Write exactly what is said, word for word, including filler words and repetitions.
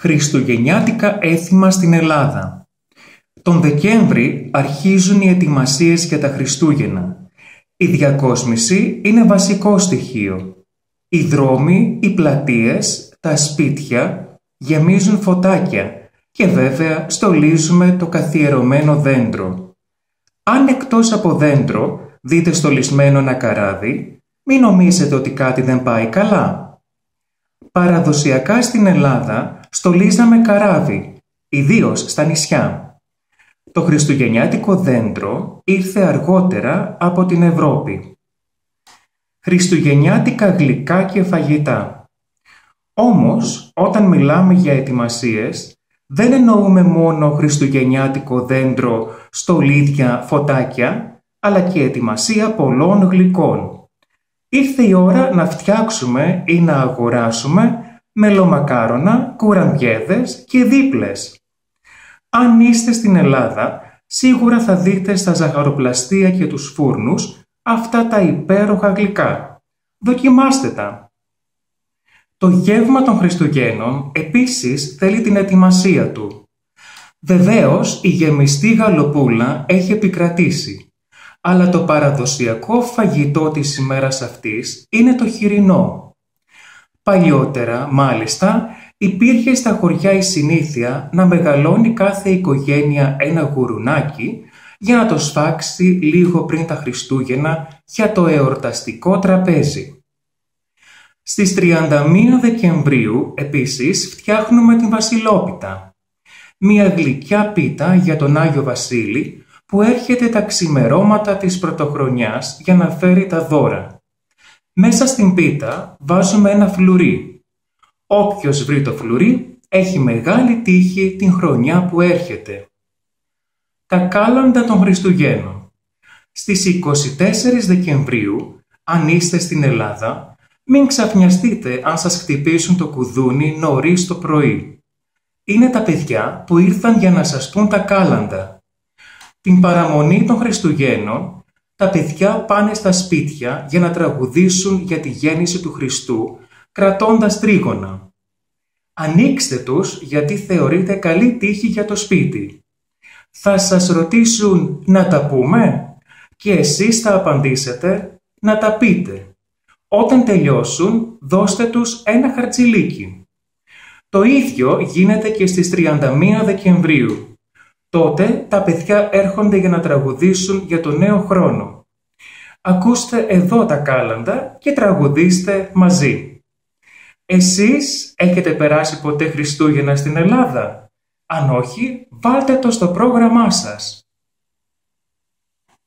Χριστουγεννιάτικα έθιμα στην Ελλάδα. Τον Δεκέμβρη αρχίζουν οι ετοιμασίες για τα Χριστούγεννα. Η διακόσμηση είναι βασικό στοιχείο. Οι δρόμοι, οι πλατείες, τα σπίτια γεμίζουν φωτάκια και βέβαια στολίζουμε το καθιερωμένο δέντρο. Αν εκτός από δέντρο δείτε στολισμένο ένα καράβι, μην νομίζετε ότι κάτι δεν πάει καλά. Παραδοσιακά στην Ελλάδα στολίζαμε καράβι, ιδίως στα νησιά. Το χριστουγεννιάτικο δέντρο ήρθε αργότερα από την Ευρώπη. Χριστουγεννιάτικα γλυκά και φαγητά. Όμως, όταν μιλάμε για ετοιμασίες, δεν εννοούμε μόνο χριστουγεννιάτικο δέντρο, στολίδια, φωτάκια, αλλά και ετοιμασία πολλών γλυκών. Ήρθε η ώρα να φτιάξουμε ή να αγοράσουμε μελομακάρονα, κουραμπιέδες και δίπλες. Αν είστε στην Ελλάδα, σίγουρα θα δείτε στα ζαχαροπλαστεία και τους φούρνους αυτά τα υπέροχα γλυκά. Δοκιμάστε τα! Το γεύμα των Χριστουγέννων επίσης θέλει την ετοιμασία του. Βεβαίως, η γεμιστή γαλοπούλα έχει επικρατήσει, αλλά το παραδοσιακό φαγητό της ημέρας αυτής είναι το χοιρινό. Παλιότερα, μάλιστα, υπήρχε στα χωριά η συνήθεια να μεγαλώνει κάθε οικογένεια ένα γουρουνάκι για να το σφάξει λίγο πριν τα Χριστούγεννα για το εορταστικό τραπέζι. Στις τριάντα μία Δεκεμβρίου, επίσης, φτιάχνουμε την Βασιλόπιτα, μια γλυκιά πίτα για τον Άγιο Βασίλη που έρχεται τα ξημερώματα της Πρωτοχρονιάς για να φέρει τα δώρα. Μέσα στην πίτα βάζουμε ένα φλουρί. Όποιος βρει το φλουρί έχει μεγάλη τύχη την χρονιά που έρχεται. Τα κάλαντα των Χριστουγέννων. Στις είκοσι τέσσερις Δεκεμβρίου, αν είστε στην Ελλάδα, μην ξαφνιαστείτε αν σας χτυπήσουν το κουδούνι νωρίς το πρωί. Είναι τα παιδιά που ήρθαν για να σας πούν τα κάλαντα. Την παραμονή των Χριστουγέννων, τα παιδιά πάνε στα σπίτια για να τραγουδήσουν για τη γέννηση του Χριστού, κρατώντας τρίγωνα. Ανοίξτε τους γιατί θεωρείται καλή τύχη για το σπίτι. Θα σας ρωτήσουν να τα πούμε και εσείς θα απαντήσετε να τα πείτε. Όταν τελειώσουν, δώστε τους ένα χαρτζηλίκι. Το ίδιο γίνεται και στις τριάντα μία Δεκεμβρίου. Τότε τα παιδιά έρχονται για να τραγουδήσουν για το νέο χρόνο. Ακούστε εδώ τα κάλαντα και τραγουδήστε μαζί. Εσείς έχετε περάσει ποτέ Χριστούγεννα στην Ελλάδα? Αν όχι, βάλτε το στο πρόγραμμά σας.